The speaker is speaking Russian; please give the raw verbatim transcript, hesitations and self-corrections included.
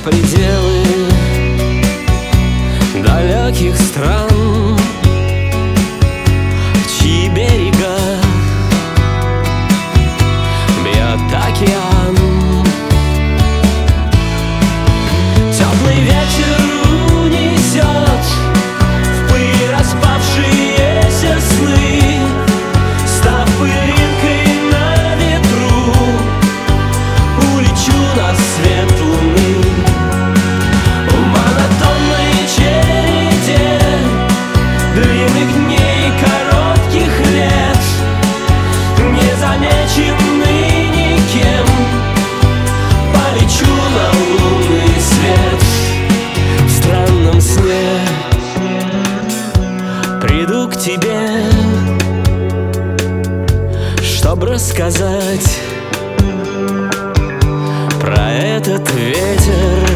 пределы далеких стран, в чьи берега бьет океан. Теплый ветер унесет в пыль распавшиеся сны, став пылинкой на ветру, улечу на свет луны. В монотонной череде длинных дней, коротких лет, незамеченный никем, полечу на лунный свет. В странном сне приду к тебе, чтоб рассказать про этот ветер